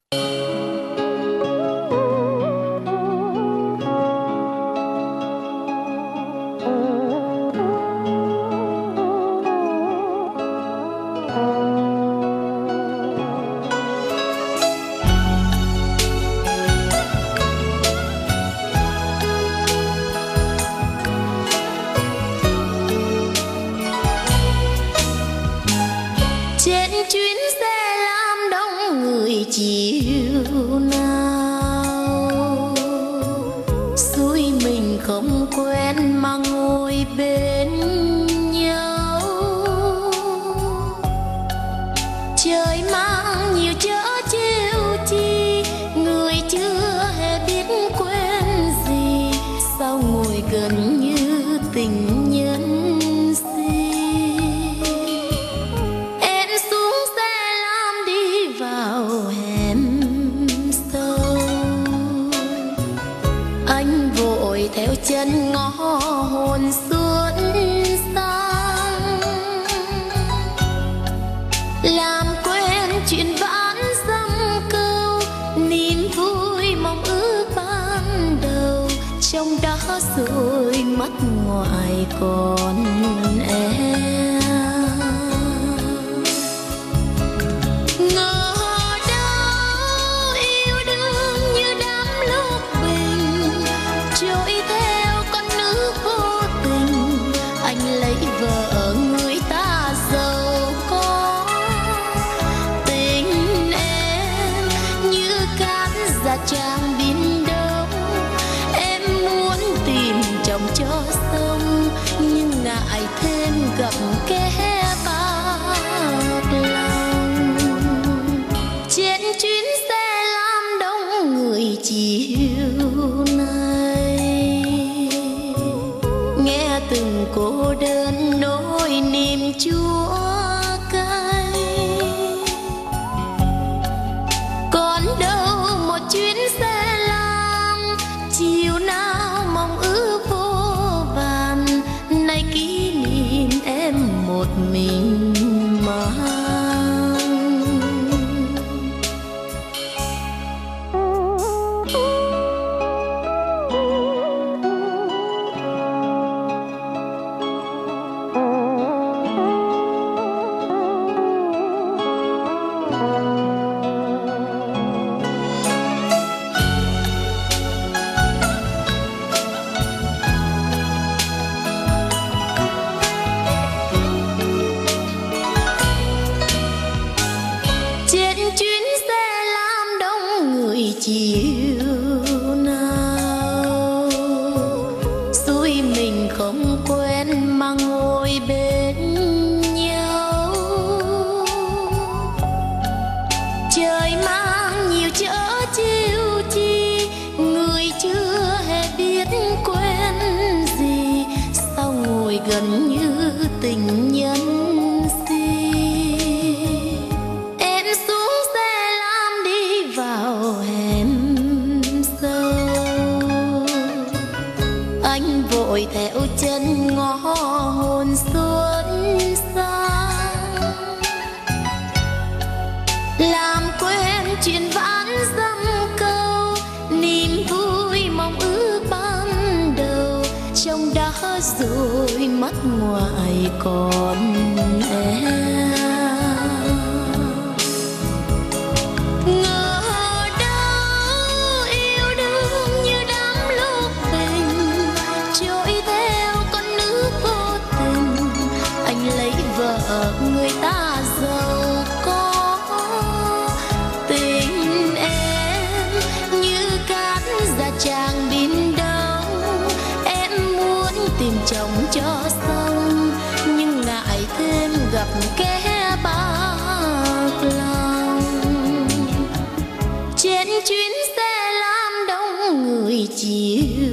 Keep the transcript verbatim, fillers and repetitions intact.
Trên chuyến xe lam đông người chiều nào, xuôi mình không quen mà ngồi bên nhau. Trời mang nhiều chớ trêu chi, người chưa hề biết quen gì, sao ngồi gần như tình nhân. Theo chân ngõ hồn xuân sang, làm quen chuyện vãn dăm câu, niềm vui mong ước ban đầu trong đó rồi mất ngoài còn em. Trang biển đông em muốn tìm chồng cho sông, nhưng ngại thêm gặp kẻ bạc lòng. Trên chuyến xe lam đông người chiều này, nghe từng cô đơn nỗi niềm chua cay. Còn đâu chuyến xe lam chiều nào mong ước vô vàn, nay kỷ niệm em một mình mang. Chuyến xe lam đông người chiều nào, xuôi mình không quen mà ngồi bên nhau. Trời mang nhiều chớ trêu chi, người chưa hề biết quen gì, sao ngồi gần như tình nhân. Anh vội theo chân ngõ hồn xuân sang, làm quen chuyện vãn dăm câu, niềm vui mong ước ban đầu trong đó rồi mất ngoài còn em. Vợ người ta giàu có, tình em như cát ra tràng biển đông. Em muốn tìm chồng cho xong, nhưng ngại thêm gặp kẻ bạc lòng. Trên chuyến xe lam đông người chiều